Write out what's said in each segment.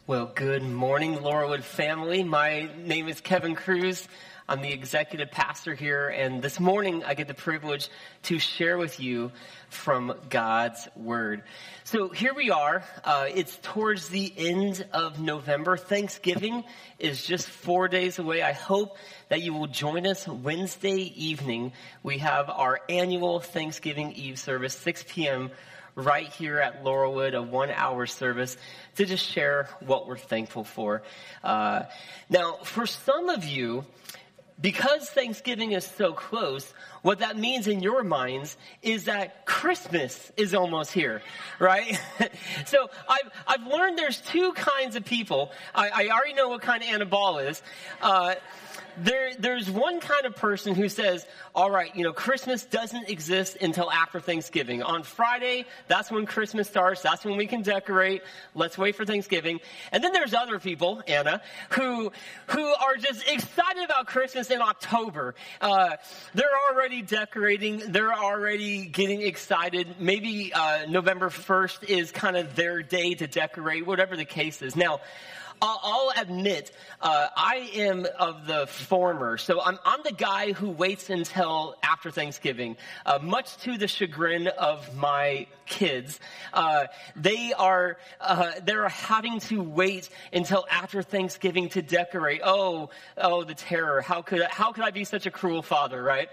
Well, good morning, Laurelwood family. My name is Kevin Cruz. I'm the executive pastor here, and this morning I get the privilege to share with you from God's Word. So here we are. It's towards the end of November. Thanksgiving is just 4 days away. I hope that you will join us Wednesday evening. We have our annual Thanksgiving Eve service, 6 p.m., right here at Laurelwood, a 1-hour service to just share what we're thankful for. Now, for some of you, because Thanksgiving is so close, what that means in your minds is that Christmas is almost here, right? So I've learned there's two kinds of people. I already know what kind of Anna Ball is. There's one kind of person who says, all right, Christmas doesn't exist until after Thanksgiving. On Friday, that's when Christmas starts. That's when we can decorate. Let's wait for Thanksgiving. And then there's other people, Anna, who are just excited about Christmas in October. They're already decorating. They're already getting excited. Maybe November 1st is kind of their day to decorate, whatever the case is. Now, I'll admit, I am of the former. So I'm the guy who waits until after Thanksgiving, much to the chagrin of my kids. They're having to wait until after Thanksgiving to decorate. Oh, the terror. How could I be such a cruel father, right?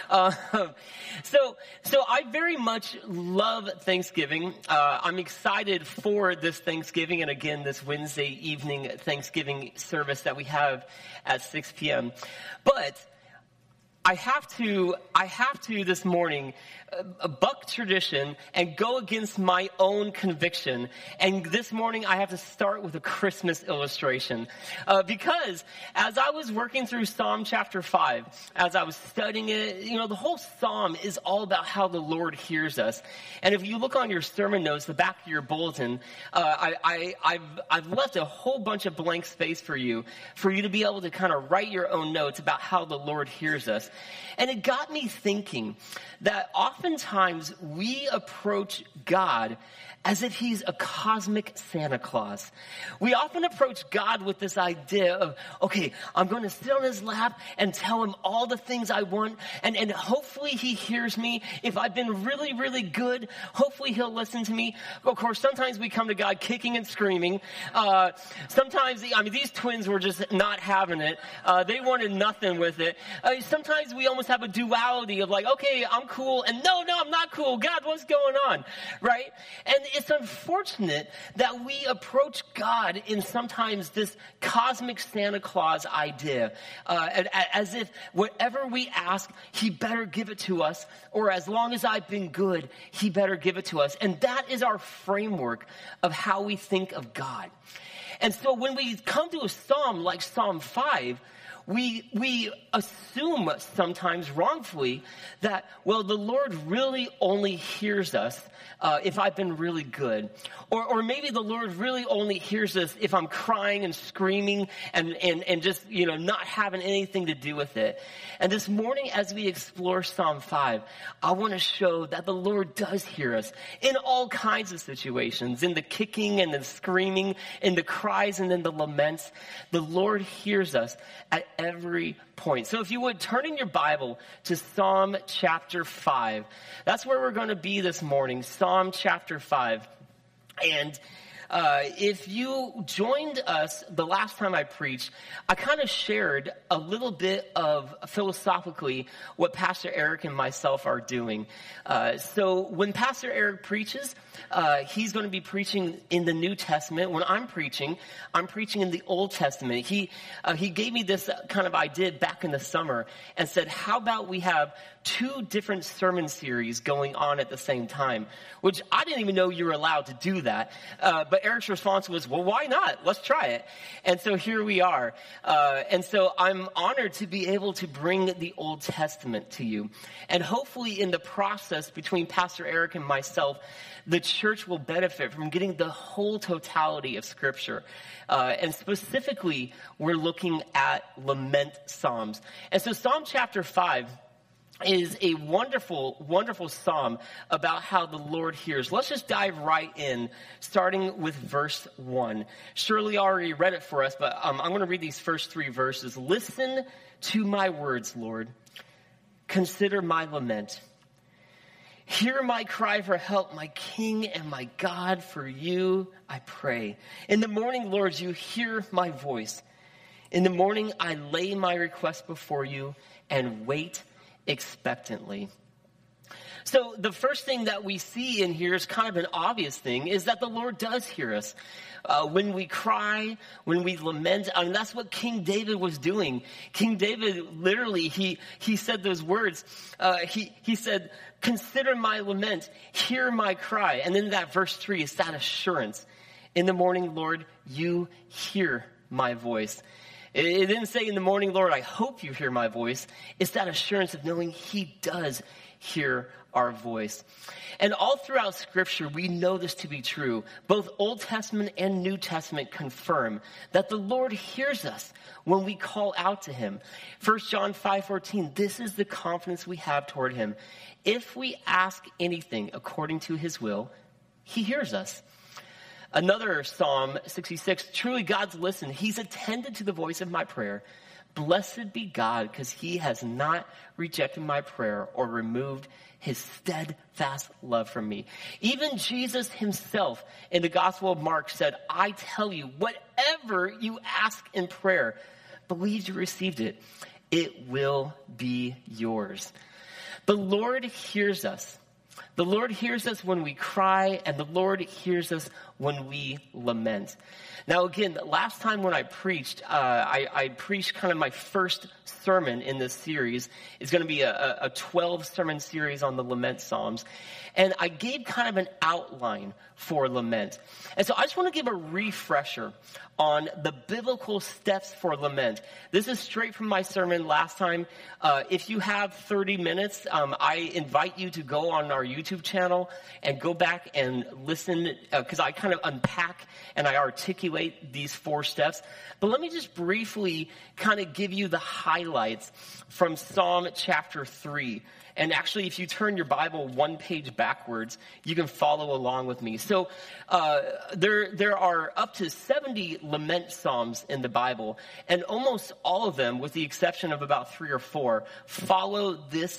So I very much love Thanksgiving. I'm excited for this Thanksgiving and again this Wednesday evening Thanksgiving service that we have at 6 p.m. But I have to this morning buck tradition and go against my own conviction. And this morning I have to start with a Christmas illustration. Because as I was working through Psalm chapter 5, as I was studying it, the whole Psalm is all about how the Lord hears us. And if you look on your sermon notes, the back of your bulletin, I've left a whole bunch of blank space for you to be able to kind of write your own notes about how the Lord hears us. And it got me thinking that oftentimes we approach God as if he's a cosmic Santa Claus. We often approach God with this idea of, okay, I'm going to sit on his lap and tell him all the things I want, and hopefully he hears me. If I've been really, really good, hopefully he'll listen to me. Of course, sometimes we come to God kicking and screaming. Sometimes, these twins were just not having it. They wanted nothing with it. Sometimes we almost have a duality of like, okay, I'm cool, and no, I'm not cool. God, what's going on, right? And it's unfortunate that we approach God in sometimes this cosmic Santa Claus idea, as if whatever we ask, he better give it to us, or as long as I've been good, he better give it to us. And that is our framework of how we think of God. And so when we come to a psalm like Psalm 5, we assume sometimes wrongfully that, well, the Lord really only hears us if I've been really good. Or maybe the Lord really only hears us if I'm crying and screaming and just, not having anything to do with it. And this morning as we explore Psalm 5, I want to show that the Lord does hear us in all kinds of situations, in the kicking and the screaming, in the cries and in the laments. The Lord hears us at every point. So if you would turn in your Bible to Psalm chapter 5. That's where we're going to be this morning, Psalm chapter 5. And if you joined us the last time I preached, I kind of shared a little bit of philosophically what Pastor Eric and myself are doing. So when Pastor Eric preaches, he's going to be preaching in the New Testament. When I'm preaching in the Old Testament. He gave me this kind of idea back in the summer and said, how about we have two different sermon series going on at the same time, which I didn't even know you were allowed to do that. But Eric's response was, well, why not? Let's try it. And so here we are. And so I'm honored to be able to bring the Old Testament to you. And hopefully in the process between Pastor Eric and myself, the church will benefit from getting the whole totality of Scripture. And specifically, we're looking at lament psalms. And so Psalm chapter 5 is a wonderful, wonderful psalm about how the Lord hears. Let's just dive right in, starting with verse 1. Shirley already read it for us, but I'm going to read these first 3 verses. Listen to my words, Lord. Consider my lament. Hear my cry for help, my King and my God, for you I pray. In the morning, Lord, you hear my voice. In the morning, I lay my request before you and wait expectantly. So the first thing that we see in here is kind of an obvious thing, is that the Lord does hear us. When we cry, when we lament, and that's what King David was doing. King David, literally, he said those words. He said, consider my lament, hear my cry. And then that verse 3 is that assurance. In the morning, Lord, you hear my voice. It didn't say in the morning, Lord, I hope you hear my voice. It's that assurance of knowing he does hear our voice. And all throughout Scripture, we know this to be true. Both Old Testament and New Testament confirm that the Lord hears us when we call out to him. 1 John 5:14, this is the confidence we have toward him. If we ask anything according to his will, he hears us. Another Psalm 66, truly God's listened. He's attended to the voice of my prayer. Blessed be God, because he has not rejected my prayer or removed his steadfast love from me. Even Jesus himself in the Gospel of Mark said, I tell you, whatever you ask in prayer, believe you received it. It will be yours. The Lord hears us. The Lord hears us when we cry, and the Lord hears us when we lament. Now, again, last time when I preached, I preached kind of my first sermon in this series. It's going to be a 12-sermon series on the lament psalms. And I gave kind of an outline for lament. And so I just want to give a refresher on the biblical steps for lament. This is straight from my sermon last time. If you have 30 minutes, I invite you to go on our YouTube channel and go back and listen, because I kind of unpack and I articulate these 4 steps. But let me just briefly kind of give you the highlights from Psalm chapter 3. And actually, if you turn your Bible 1 page backwards, you can follow along with me. So there are up to 70 lament psalms in the Bible, and almost all of them, with the exception of about 3 or 4, follow this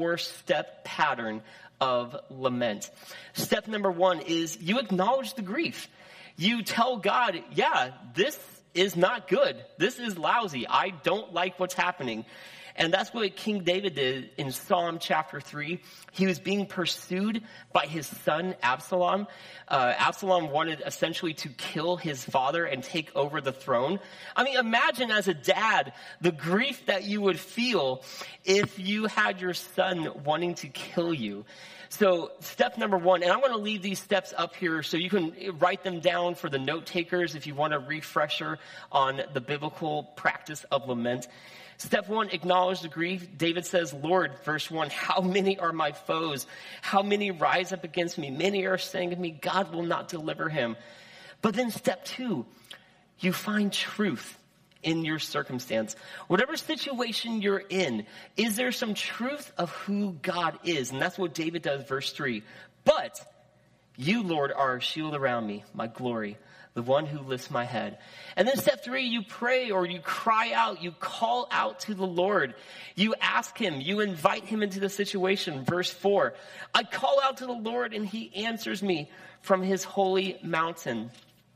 4-step pattern of lament. Step number 1 is you acknowledge the grief. You tell God, yeah, this is not good. This is lousy. I don't like what's happening. And that's what King David did in Psalm chapter 3. He was being pursued by his son Absalom. Absalom wanted essentially to kill his father and take over the throne. I mean, imagine as a dad the grief that you would feel if you had your son wanting to kill you. So step number 1, and I'm going to leave these steps up here so you can write them down for the note takers if you want a refresher on the biblical practice of lament. Step 1, acknowledge the grief. David says, Lord, verse 1, how many are my foes? How many rise up against me? Many are saying of me, God will not deliver him. But then step 2, you find truth in your circumstance. Whatever situation you're in, is there some truth of who God is? And that's what David does, verse 3. But you, Lord, are a shield around me, my glory, the one who lifts my head. And then step 3, you pray or you cry out, you call out to the Lord. You ask him, you invite him into the situation. Verse 4, I call out to the Lord and he answers me from his holy mountain.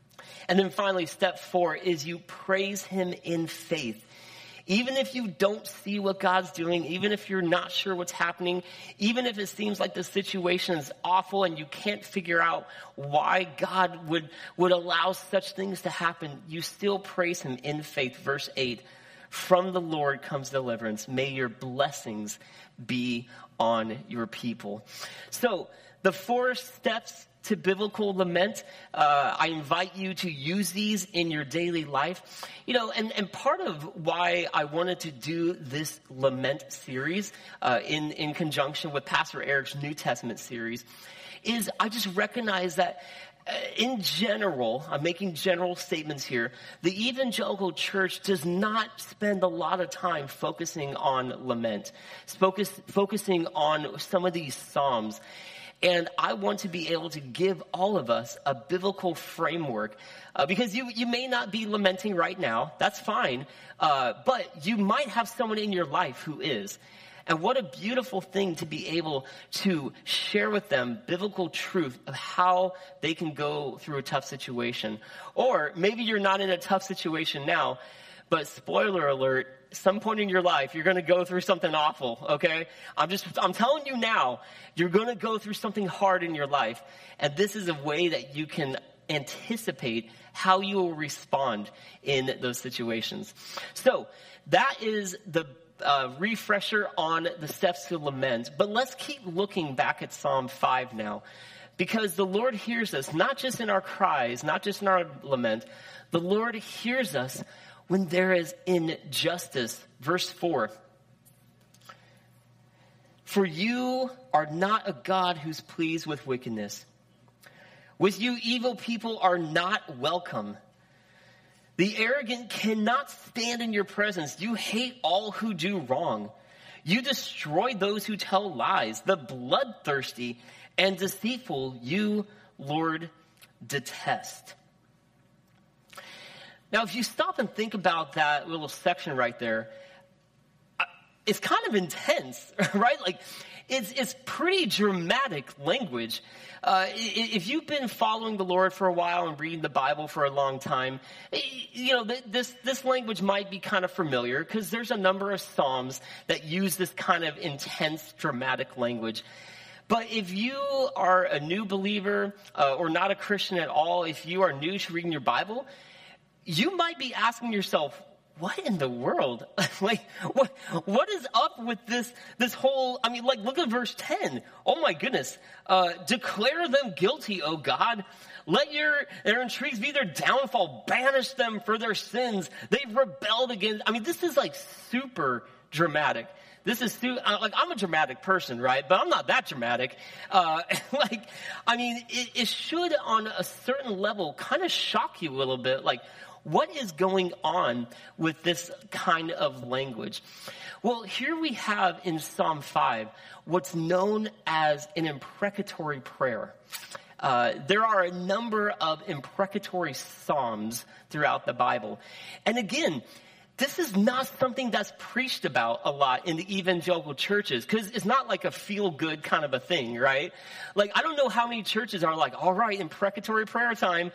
And then finally, step 4 is you praise him in faith. Even if you don't see what God's doing, even if you're not sure what's happening, even if it seems like the situation is awful and you can't figure out why God would allow such things to happen, you still praise him in faith. Verse 8, from the Lord comes deliverance. May your blessings be on your people. So the 4 steps to biblical lament, I invite you to use these in your daily life. You know, and part of why I wanted to do this lament series in conjunction with Pastor Eric's New Testament series is I just recognize that in general, I'm making general statements here, the evangelical church does not spend a lot of time focusing on lament, focusing on some of these Psalms. And I want to be able to give all of us a biblical framework because you may not be lamenting right now. That's fine. But you might have someone in your life who is. And what a beautiful thing to be able to share with them biblical truth of how they can go through a tough situation. Or maybe you're not in a tough situation now, but spoiler alert, some point in your life, you're going to go through something awful, okay? I'm telling you now, you're going to go through something hard in your life. And this is a way that you can anticipate how you will respond in those situations. So that is the refresher on the steps to lament. But let's keep looking back at Psalm 5 now. Because the Lord hears us, not just in our cries, not just in our lament. The Lord hears us when there is injustice. Verse 4. For you are not a God who's pleased with wickedness. With you, evil people are not welcome. The arrogant cannot stand in your presence. You hate all who do wrong. You destroy those who tell lies. The bloodthirsty and deceitful you, Lord, detest. Now, if you stop and think about that little section right there, it's kind of intense, right? Like, it's pretty dramatic language. If you've been following the Lord for a while and reading the Bible for a long time, you know, this language might be kind of familiar because there's a number of Psalms that use this kind of intense, dramatic language. But if you are a new believer or not a Christian at all, if you are new to reading your Bible, you might be asking yourself, what in the world? Like, what is up with this whole, I mean, like, look at verse 10. Oh my goodness. Declare them guilty, O God. Let their intrigues be their downfall. Banish them for their sins. They've rebelled against, I mean, this is like super dramatic. This is like, I'm a dramatic person, right? But I'm not that dramatic. It should on a certain level kind of shock you a little bit. Like, what is going on with this kind of language? Well, here we have in Psalm 5 what's known as an imprecatory prayer. There are a number of imprecatory psalms throughout the Bible. And again, this is not something that's preached about a lot in the evangelical churches because it's not like a feel-good kind of a thing, right? Like, I don't know how many churches are like, all right, imprecatory prayer time.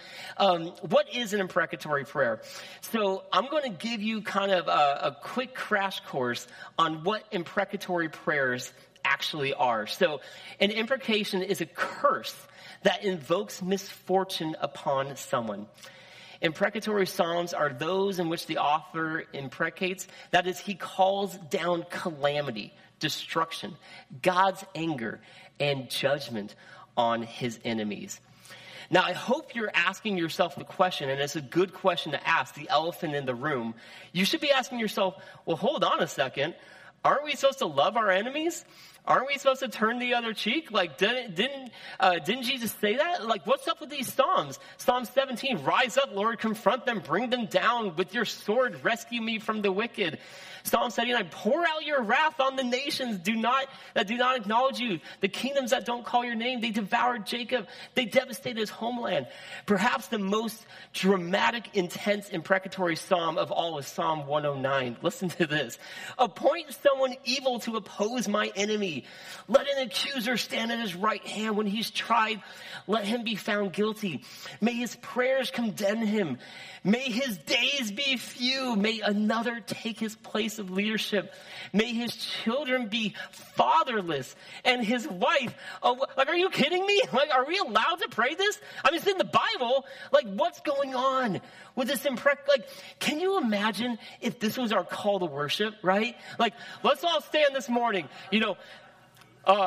What is an imprecatory prayer? So I'm going to give you kind of a quick crash course on what imprecatory prayers actually are. So an imprecation is a curse that invokes misfortune upon someone. Imprecatory psalms are those in which the author imprecates, that is, he calls down calamity, destruction, God's anger, and judgment on his enemies. Now, I hope you're asking yourself the question, and it's a good question to ask, the elephant in the room. You should be asking yourself, well, hold on a second. Aren't we supposed to love our enemies? Aren't we supposed to turn the other cheek? Like, didn't Jesus say that? Like, what's up with these Psalms? Psalm 17, rise up, Lord, confront them, bring them down with your sword, rescue me from the wicked. Psalm 79, pour out your wrath on the nations that do not acknowledge you. The kingdoms that don't call your name, they devoured Jacob. They devastated his homeland. Perhaps the most dramatic, intense, imprecatory psalm of all is Psalm 109. Listen to this. Appoint someone evil to oppose my enemy. Let an accuser stand at his right hand when he's tried. Let him be found guilty. May his prayers condemn him. May his days be few. May another take his place of leadership. May his children be fatherless and his wife. Like, are you kidding me? Like, are we allowed to pray this? I mean, it's in the Bible. Like, what's going on with this like, can you imagine if this was our call to worship, right? Like, let's all stand this morning,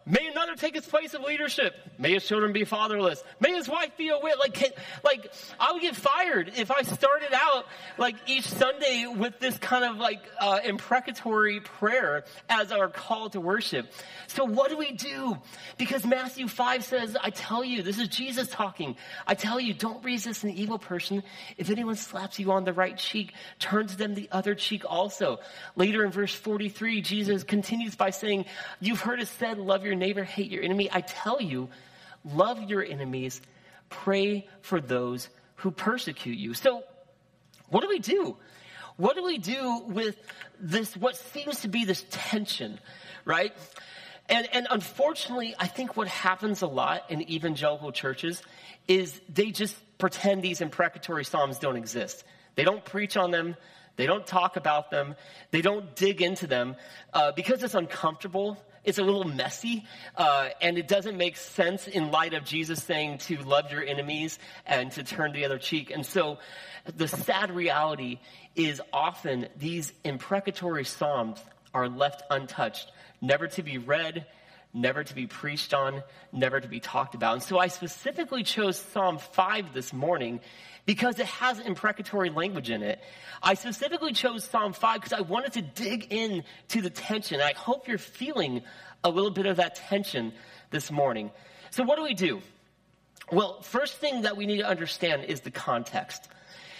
May another take his place of leadership. May his children be fatherless. May his wife be a widow. Like I would get fired if I started out like each Sunday with this kind of like imprecatory prayer as our call to worship. So what do we do? Because Matthew 5 says, I tell you, this is Jesus talking. I tell you, don't resist an evil person. If anyone slaps you on the right cheek, turn to them the other cheek also. Later in verse 43, Jesus continues by saying, you've heard it said, love your neighbor, hate your enemy. I tell you, love your enemies, pray for those who persecute you. So what do we do? What do we do with this, what seems to be this tension, right? And unfortunately, I think what happens a lot in evangelical churches is they just pretend these imprecatory psalms don't exist. They don't preach on them. They don't talk about them. They don't dig into them because it's uncomfortable. It's a little messy, and it doesn't make sense in light of Jesus saying to love your enemies and to turn the other cheek. And so the sad reality is often these imprecatory psalms are left untouched, never to be read, never to be preached on, never to be talked about. And so I specifically chose Psalm 5 this morning because it has imprecatory language in it. I specifically chose Psalm 5 because I wanted to dig in to the tension. I hope you're feeling a little bit of that tension this morning. So what do? Well, first thing that we need to understand is the context.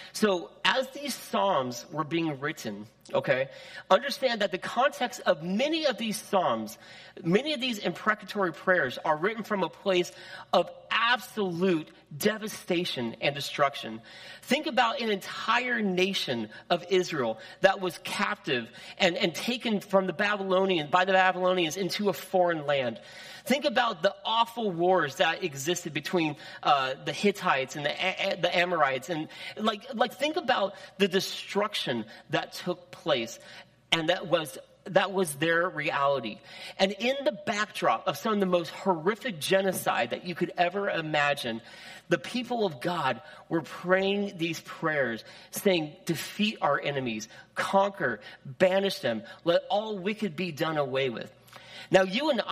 So as these Psalms were being written, okay, understand that the context of many of these Psalms, many of these imprecatory prayers are written from a place of absolute devastation and destruction. Think about an entire nation of Israel that was captive and taken from by the Babylonians into a foreign land. Think about the awful wars that existed between the Hittites and the Amorites, and like think about the destruction that took place, and that was their reality. And in the backdrop of some of the most horrific genocide that you could ever imagine, the people of God were praying these prayers, saying, defeat our enemies, conquer, banish them, let all wicked be done away with. Now, you and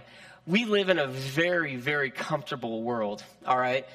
we live in a very, very comfortable world, all right?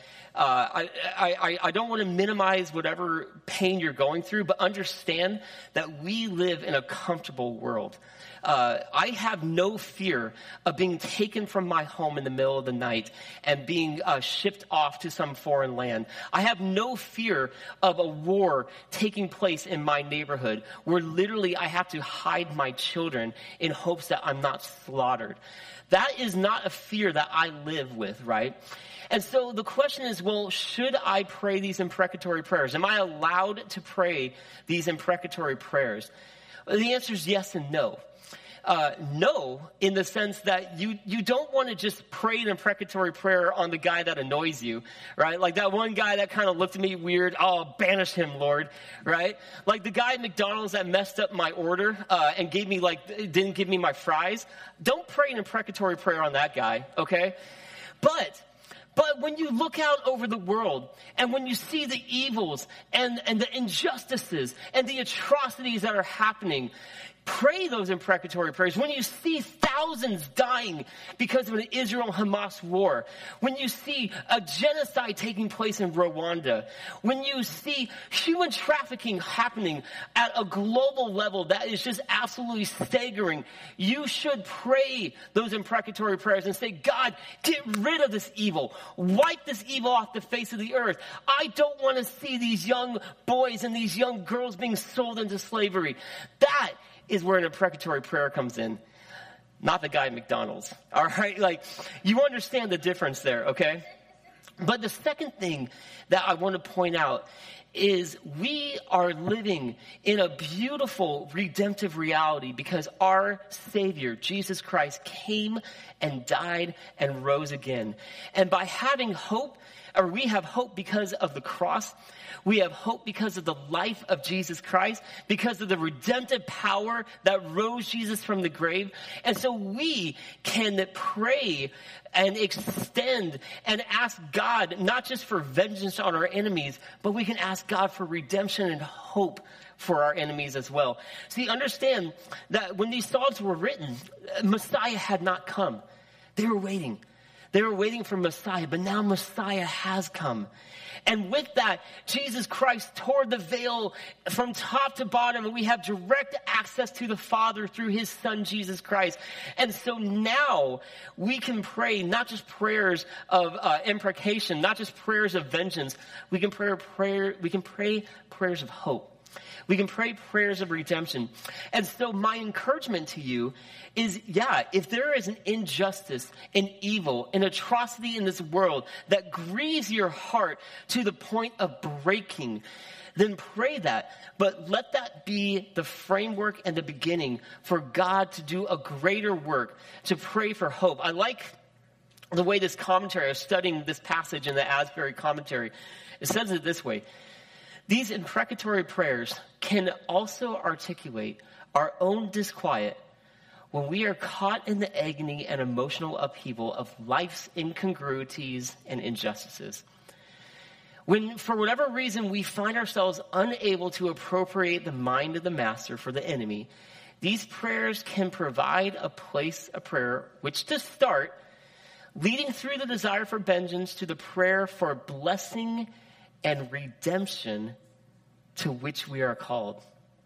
I don't want to minimize whatever pain you're going through, but understand that we live in a comfortable world. I have no fear of being taken from my home in the middle of the night and being shipped off to some foreign land. I have no fear of a war taking place in my neighborhood where literally I have to hide my children in hopes that I'm not slaughtered. That is not a fear that I live with, right? And so the question is, well, should I pray these imprecatory prayers? Am I allowed to pray these imprecatory prayers? The answer is yes and no. No, in the sense that you don't want to just pray an imprecatory prayer on the guy that annoys you, right? Like that one guy that kind of looked at me weird. Oh, banish him, Lord, right? Like the guy at McDonald's that messed up my order and didn't give me my fries. Don't pray an imprecatory prayer on that guy, okay? But when you look out over the world and when you see the evils and the injustices and the atrocities that are happening, pray those imprecatory prayers. When you see thousands dying because of an Israel-Hamas war, when you see a genocide taking place in Rwanda, when you see human trafficking happening at a global level that is just absolutely staggering, you should pray those imprecatory prayers and say, God, get rid of this evil. Wipe this evil off the face of the earth. I don't want to see these young boys and these young girls being sold into slavery. That is where an imprecatory prayer comes in, not the guy at McDonald's. All right, like you understand the difference there, okay? But the second thing that I want to point out is we are living in a beautiful redemptive reality because our Savior, Jesus Christ, came and died and rose again. And by having hope, or we have hope because of the cross, we have hope because of the life of Jesus Christ, because of the redemptive power that rose Jesus from the grave. And so we can pray and extend and ask God, not just for vengeance on our enemies, but we can ask God for redemption and hope for our enemies as well. See, understand that when these Psalms were written, Messiah had not come. They were waiting. They were waiting for Messiah, but now Messiah has come. And with that, Jesus Christ tore the veil from top to bottom, and we have direct access to the Father through his Son, Jesus Christ. And so now we can pray not just prayers of imprecation, not just prayers of vengeance. We can pray prayers of hope. We can pray prayers of redemption. And so my encouragement to you is, if there is an injustice, an evil, an atrocity in this world that grieves your heart to the point of breaking, then pray that. But let that be the framework and the beginning for God to do a greater work, to pray for hope. I like the way this commentary, I was studying this passage in the Asbury commentary. It says it this way. These imprecatory prayers can also articulate our own disquiet when we are caught in the agony and emotional upheaval of life's incongruities and injustices. When, for whatever reason, we find ourselves unable to appropriate the mind of the master for the enemy, these prayers can provide a place of prayer which to start, leading through the desire for vengeance to the prayer for blessing and redemption to which we are called.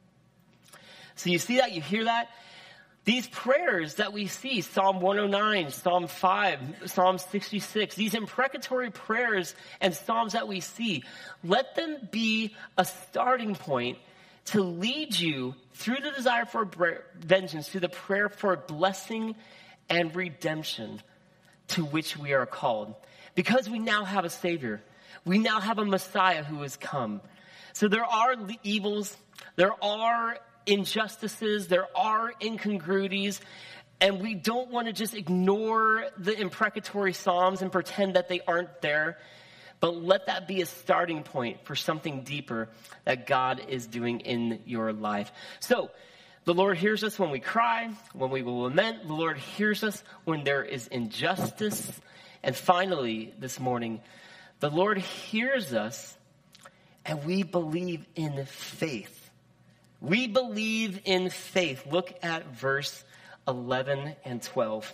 So you see that? You hear that? These prayers that we see, Psalm 109, Psalm 5, Psalm 66, these imprecatory prayers and Psalms that we see, let them be a starting point to lead you through the desire for vengeance to the prayer for blessing and redemption to which we are called. Because we now have a Savior. We now have a Messiah who has come. So there are evils, there are injustices, there are incongruities, and we don't want to just ignore the imprecatory Psalms and pretend that they aren't there, but let that be a starting point for something deeper that God is doing in your life. So the Lord hears us when we cry, when we will lament. The Lord hears us when there is injustice. And finally, this morning, the Lord hears us, and we believe in faith. We believe in faith. Look at verse 11 and 12.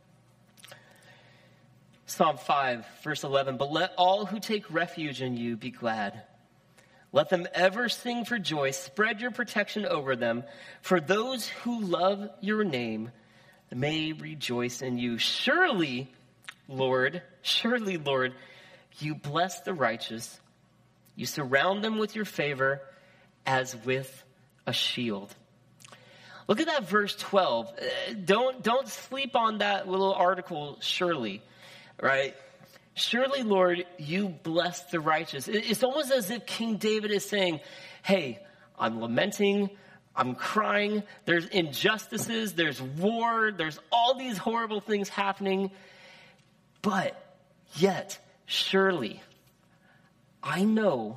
Psalm 5, verse 11. But let all who take refuge in you be glad. Let them ever sing for joy. Spread your protection over them. For those who love your name may rejoice in you. Surely, Lord, you bless the righteous. You surround them with your favor as with a shield. Look at that verse 12. Don't sleep on that little article, surely, right? Surely, Lord, you bless the righteous. It's almost as if King David is saying, hey, I'm lamenting, I'm crying, there's injustices, there's war, there's all these horrible things happening, but yet, surely, I know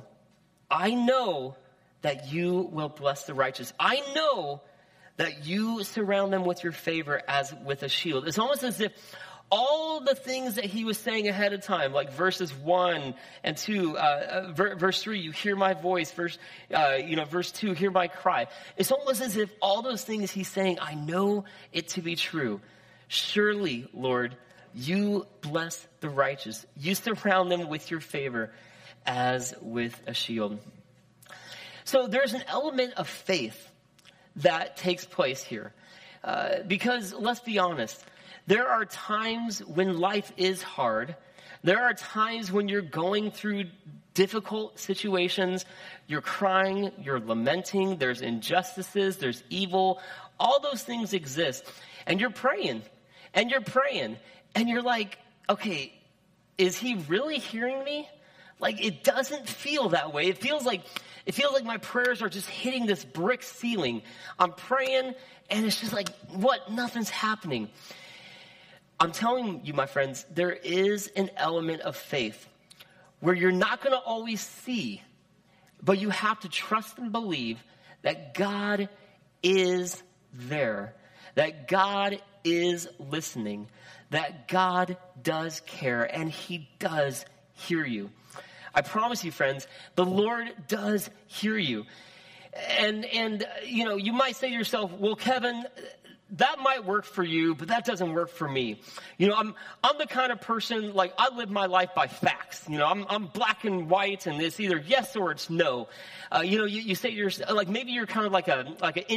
that you will bless the righteous. I know that you surround them with your favor as with a shield. It's almost as if all the things that he was saying ahead of time, like verses 1 and 2, verse 3, you hear my voice, verse 2, hear my cry. It's almost as if all those things he's saying, I know it to be true. Surely, Lord, you bless the righteous. You surround them with your favor as with a shield. So there's an element of faith that takes place here. Because let's be honest, there are times when life is hard. There are times when you're going through difficult situations. You're crying, you're lamenting, there's injustices, there's evil. All those things exist. And you're praying, and you're like, okay, is he really hearing me? Like, it doesn't feel that way. It feels like my prayers are just hitting this brick ceiling. I'm praying, and it's just like, what? Nothing's happening. I'm telling you, my friends, there is an element of faith where you're not going to always see, but you have to trust and believe that God is there, that God is listening, that God does care, and he does hear you. I promise you, friends, the Lord does hear you. And you might say to yourself, well, Kevin, that might work for you, but that doesn't work for me. You know, I'm the kind of person, like, I live my life by facts. You know, I'm black and white, and it's either yes or it's no. You know, you say you're, like, maybe you're kind of like an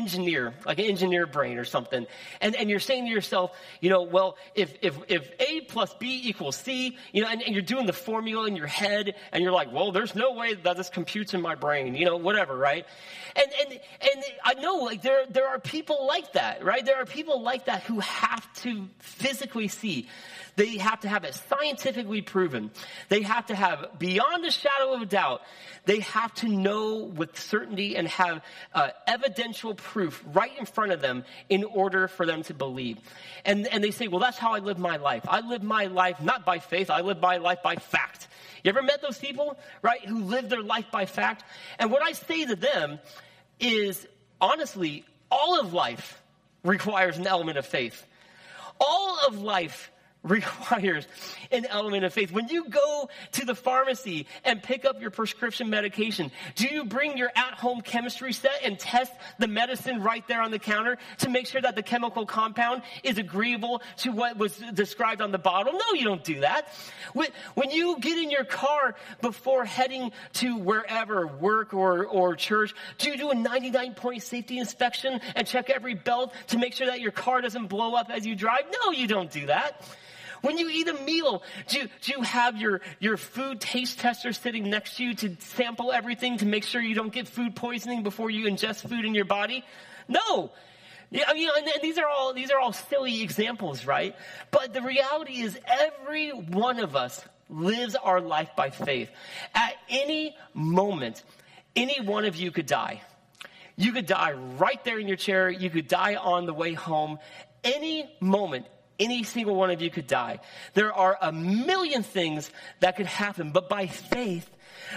engineer brain or something. And you're saying to yourself, you know, well, if A plus B equals C, you know, and you're doing the formula in your head, and you're like, well, there's no way that this computes in my brain, you know, whatever, right? And I know, like, there are people like that, right? There are people like that who have to physically see. They have to have it scientifically proven. They have to have, beyond a shadow of a doubt, they have to know with certainty and have evidential proof right in front of them in order for them to believe. And they say, well, that's how I live my life. I live my life not by faith. I live my life by fact. You ever met those people, right, who live their life by fact? And what I say to them is, honestly, all of life requires an element of faith. All of life requires an element of faith. When you go to the pharmacy and pick up your prescription medication, do you bring your at-home chemistry set and test the medicine right there on the counter to make sure that the chemical compound is agreeable to what was described on the bottle? No, you don't do that. When you get in your car before heading to wherever, work or church, do you do a 99-point safety inspection and check every belt to make sure that your car doesn't blow up as you drive? No, you don't do that. When you eat a meal, do you have your food taste tester sitting next to you to sample everything to make sure you don't get food poisoning before you ingest food in your body? No. Yeah, you know, and these are all silly examples, right? But the reality is every one of us lives our life by faith. At any moment, any one of you could die. You could die right there in your chair. You could die on the way home. Any moment, any single one of you could die. There are a million things that could happen, but by faith,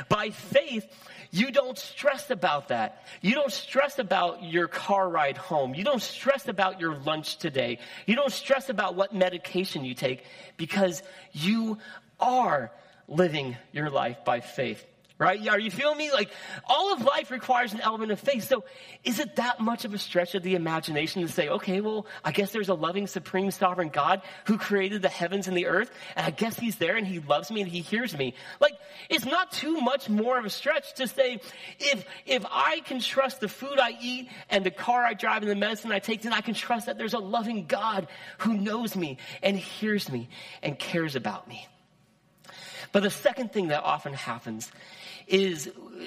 you don't stress about that. You don't stress about your car ride home. You don't stress about your lunch today. You don't stress about what medication you take because you are living your life by faith. Right? Are you feeling me? Like, all of life requires an element of faith. So is it that much of a stretch of the imagination to say, okay, well, I guess there's a loving, supreme, sovereign God who created the heavens and the earth, and I guess he's there and he loves me and he hears me. Like, it's not too much more of a stretch to say, if I can trust the food I eat and the car I drive and the medicine I take, then I can trust that there's a loving God who knows me and hears me and cares about me. But the second thing that often happens is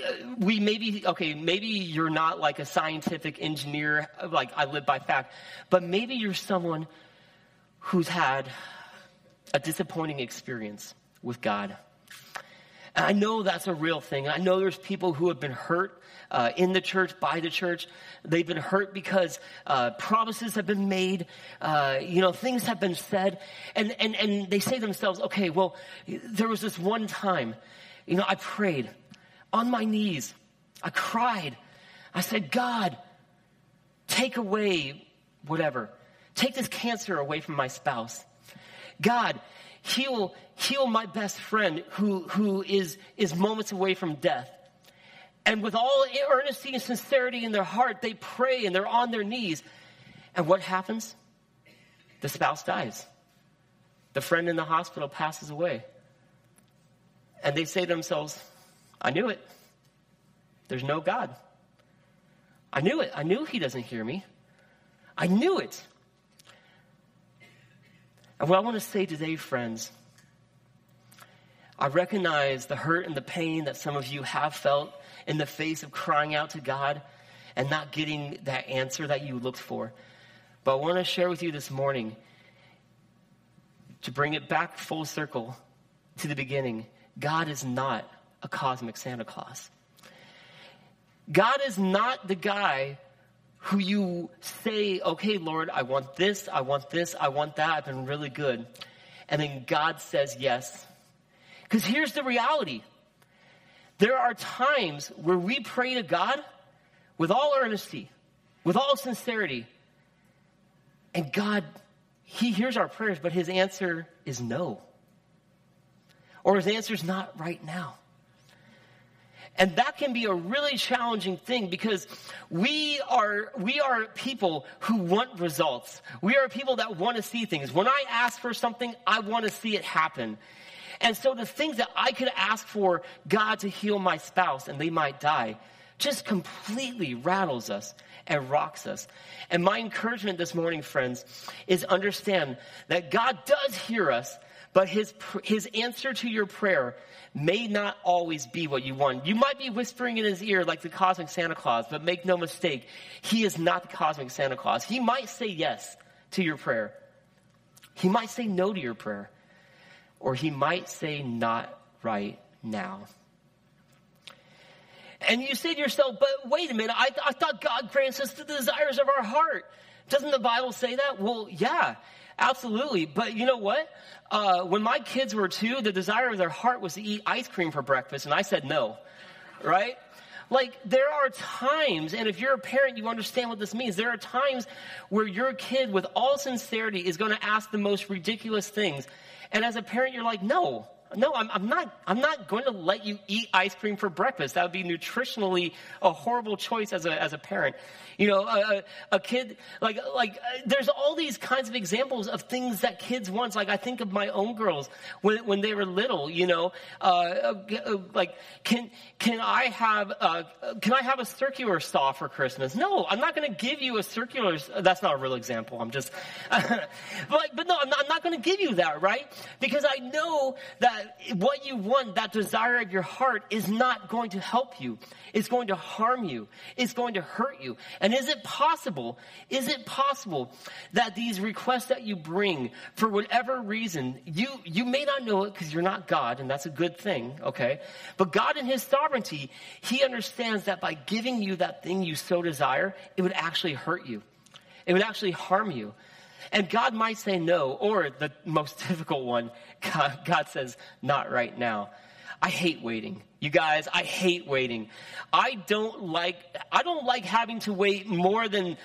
maybe you're not like a scientific engineer, like I live by fact, but maybe you're someone who's had a disappointing experience with God. And I know that's a real thing. I know there's people who have been hurt in the church, by the church. They've been hurt because promises have been made, things have been said, and they say to themselves, okay, well, there was this one time, I prayed on my knees. I cried. I said, God, take away whatever. Take this cancer away from my spouse. God, heal my best friend who is moments away from death. And with all earnesty and sincerity in their heart, they pray and they're on their knees. And what happens? The spouse dies. The friend in the hospital passes away. And they say to themselves, I knew it. There's no God. I knew it. I knew he doesn't hear me. I knew it. And what I want to say today, friends, I recognize the hurt and the pain that some of you have felt in the face of crying out to God and not getting that answer that you looked for. But I want to share with you this morning, to bring it back full circle to the beginning, God is not a cosmic Santa Claus. God is not the guy who you say, okay, Lord, I want this, I want this, I want that, I've been really good. And then God says yes. Because here's the reality. There are times where we pray to God with all earnesty, with all sincerity, and God, he hears our prayers, but his answer is no. Or his answer is not right now. And that can be a really challenging thing because we are people who want results. We are people that want to see things. When I ask for something, I want to see it happen. And so the things that I could ask for God to heal my spouse and they might die just completely rattles us and rocks us. And my encouragement this morning, friends, is understand that God does hear us, but his answer to your prayer may not always be what you want. You might be whispering in his ear like the cosmic Santa Claus, but make no mistake, he is not the cosmic Santa Claus. He might say yes to your prayer. He might say no to your prayer. Or he might say not right now. And you say to yourself, but wait a minute, I thought God grants us the desires of our heart. Doesn't the Bible say that? Well, yeah, absolutely. But you know what? When my kids were 2, the desire of their heart was to eat ice cream for breakfast, and I said no, right? Like, there are times, and if you're a parent, you understand what this means. There are times where your kid, with all sincerity, is going to ask the most ridiculous things. And as a parent, you're like, no, I'm not going to let you eat ice cream for breakfast. That would be nutritionally a horrible choice as a parent. You know, a kid, there's all these kinds of examples of things that kids want. Like, I think of my own girls when they were little, you know, can I have a circular saw for Christmas? No, I'm not going to give you a circular, that's not a real example. I'm just, but no, I'm not going to give you that, right? Because I know that what you want, that desire of your heart, is not going to help you. It's going to harm you. It's going to hurt you. And is it possible that these requests that you bring, for whatever reason, you may not know it because you're not God, and that's a good thing, okay? But God in his sovereignty, he understands that by giving you that thing you so desire, it would actually hurt you. It would actually harm you. And God might say no, or the most difficult one, God says, not right now. I hate waiting. You guys, I hate waiting. I don't like having to wait more than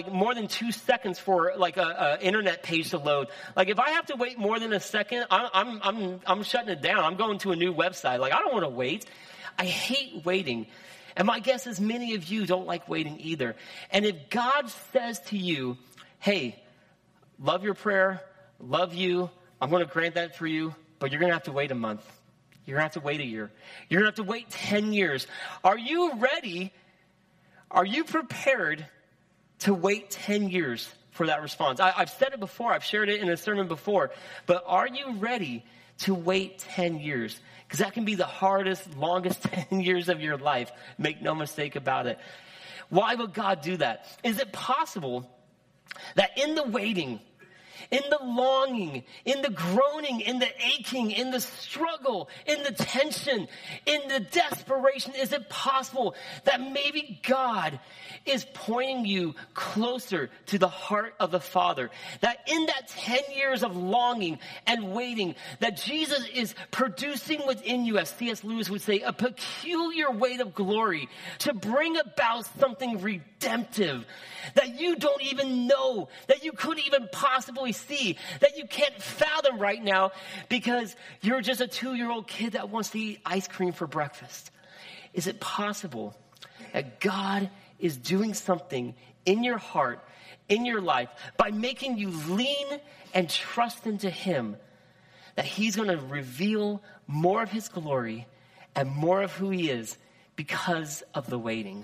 2 seconds for like a internet page to load. Like, if I have to wait more than a second, I'm shutting it down. I'm going to a new website. Like, I don't want to wait. I hate waiting. And my guess is many of you don't like waiting either. And if God says to you, hey, love your prayer, love you, I'm going to grant that for you, but you're going to have to wait a month. You're going to have to wait a year. You're going to have to wait 10 years. Are you ready? Are you prepared to wait 10 years for that response? I've said it before. I've shared it in a sermon before. But are you ready to wait 10 years? Because that can be the hardest, longest 10 years of your life. Make no mistake about it. Why would God do that? Is it possible that in the waiting, in the longing, in the groaning, in the aching, in the struggle, in the tension, in the desperation, is it possible that maybe God is pointing you closer to the heart of the Father? That in that 10 years of longing and waiting, that Jesus is producing within you, as C.S. Lewis would say, a peculiar weight of glory to bring about something redemptive that you don't even know, that you couldn't even possibly see, that you can't fathom right now because you're just a 2-year-old kid that wants to eat ice cream for breakfast. Is it possible that God is doing something in your heart, in your life, by making you lean and trust into him, that he's going to reveal more of his glory and more of who he is because of the waiting?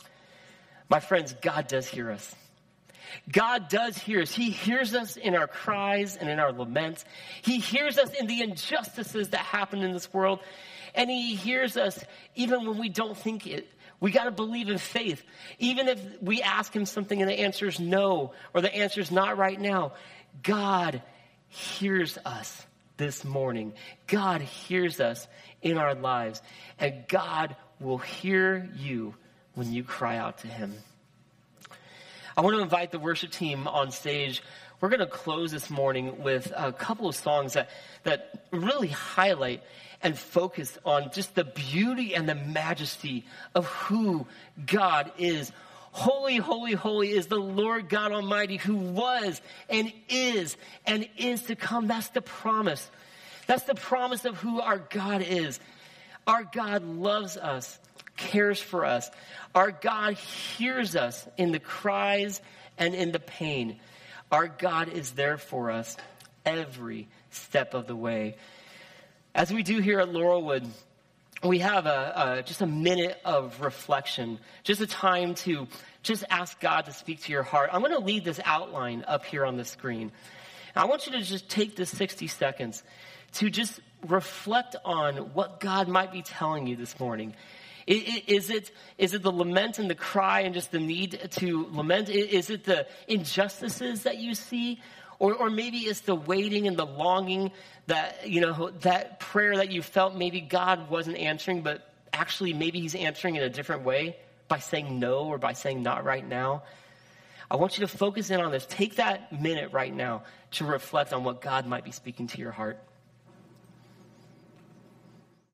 My friends, God does hear us. God does hear us. He hears us in our cries and in our laments. He hears us in the injustices that happen in this world. And he hears us even when we don't think it. We got to believe in faith. Even if we ask him something and the answer is no, or the answer is not right now, God hears us this morning. God hears us in our lives. And God will hear you when you cry out to him. I want to invite the worship team on stage. We're going to close this morning with a couple of songs that really highlight and focus on just the beauty and the majesty of who God is. Holy, holy, holy is the Lord God Almighty, who was and is to come. That's the promise. That's the promise of who our God is. Our God loves us cares for us. Our God hears us in the cries and in the pain. Our God is there for us every step of the way. As we do here at Laurelwood, we have just a minute of reflection, just a time to just ask God to speak to your heart. I'm going to leave this outline up here on the screen. I want you to just take this 60 seconds to just reflect on what God might be telling you this morning. Is it the lament and the cry and just the need to lament? Is it the injustices that you see? Or maybe it's the waiting and the longing that, that prayer that you felt maybe God wasn't answering, but actually maybe he's answering in a different way by saying no or by saying not right now. I want you to focus in on this. Take that minute right now to reflect on what God might be speaking to your heart.